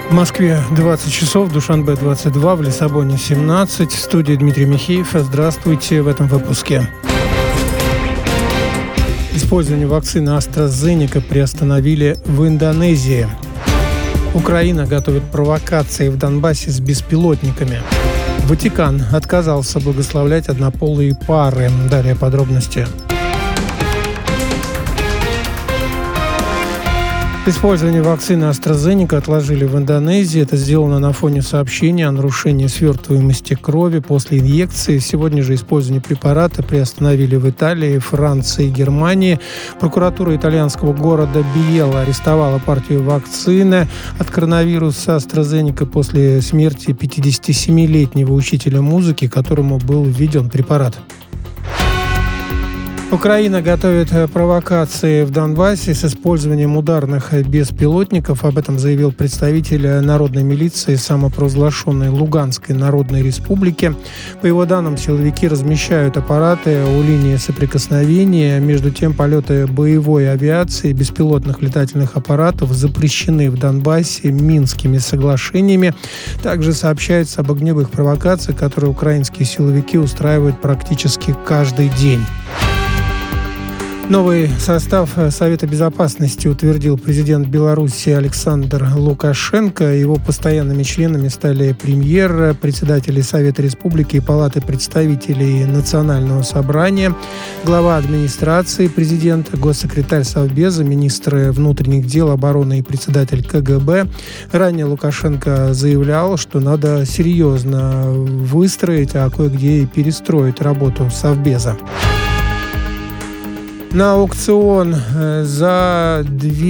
В Москве 20 часов, в Душанбе 22, в Лиссабоне 17. В студии Дмитрий Михеев. Здравствуйте в этом выпуске. Использование вакцины AstraZeneca приостановили в Индонезии. Украина готовит провокации в Донбассе с беспилотниками. Ватикан отказался благословлять однополые пары. Далее подробности. Использование вакцины AstraZeneca отложили в Индонезии. Это сделано на фоне сообщения о нарушении свертываемости крови после инъекции. Сегодня же использование препарата приостановили в Италии, Франции и Германии. Прокуратура итальянского города Биелла арестовала партию вакцины от коронавируса AstraZeneca после смерти 57-летнего учителя музыки, которому был введен препарат. Украина готовит провокации в Донбассе с использованием ударных беспилотников. Об этом заявил представитель народной милиции самопровозглашенной Луганской Народной Республики. По его данным, силовики размещают аппараты у линии соприкосновения. Между тем, полеты боевой авиации и беспилотных летательных аппаратов запрещены в Донбассе Минскими соглашениями. Также сообщается об огневых провокациях, которые украинские силовики устраивают практически каждый день. Новый состав Совета Безопасности утвердил президент Беларуси Александр Лукашенко. Его постоянными членами стали премьер, председатели Совета Республики и Палаты представителей Национального собрания, глава администрации президента, госсекретарь Совбеза, министры внутренних дел, обороны и председатель КГБ. Ранее Лукашенко заявлял, что надо серьезно выстроить, а кое-где и перестроить работу Совбеза. На аукцион за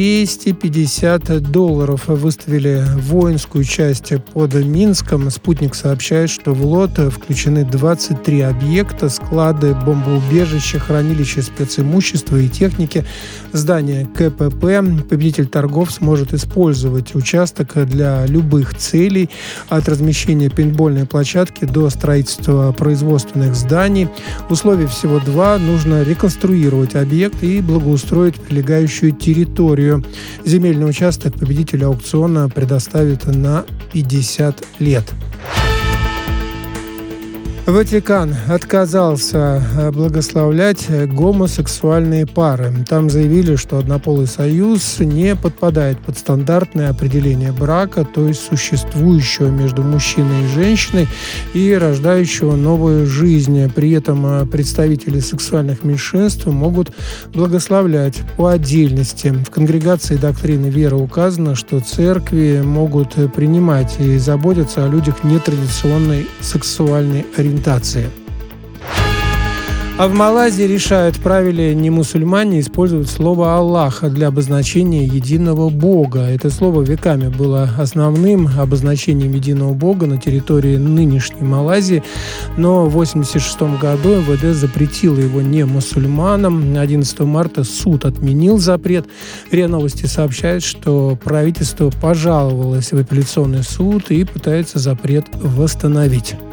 $250 выставили воинскую часть под Минском. «Спутник» сообщает, что в лот включены 23 объекта: склады, бомбоубежища, хранилища специмущества и техники, здание КПП. Победитель торгов сможет использовать участок для любых целей, от размещения пейнтбольной площадки до строительства производственных зданий. Условий всего два: нужно реконструировать объект и благоустроить прилегающую территорию. Земельный участок победителю аукциона предоставит на 50 лет. Ватикан отказался благословлять гомосексуальные пары. Там заявили, что однополый союз не подпадает под стандартное определение брака, то есть существующего между мужчиной и женщиной и рождающего новую жизнь. При этом представители сексуальных меньшинств могут благословлять по отдельности. В конгрегации доктрины веры указано, что церкви могут принимать и заботиться о людях нетрадиционной сексуальной ориентации. А в Малайзии решают, правили не мусульмане использовать слово «Аллах» для обозначения единого Бога. Это слово веками было основным обозначением единого Бога на территории нынешней Малайзии, но в 1986 году МВД запретило его не мусульманам. 11 марта суд отменил запрет. РИА Новости сообщает, что правительство пожаловалось в апелляционный суд и пытается запрет восстановить.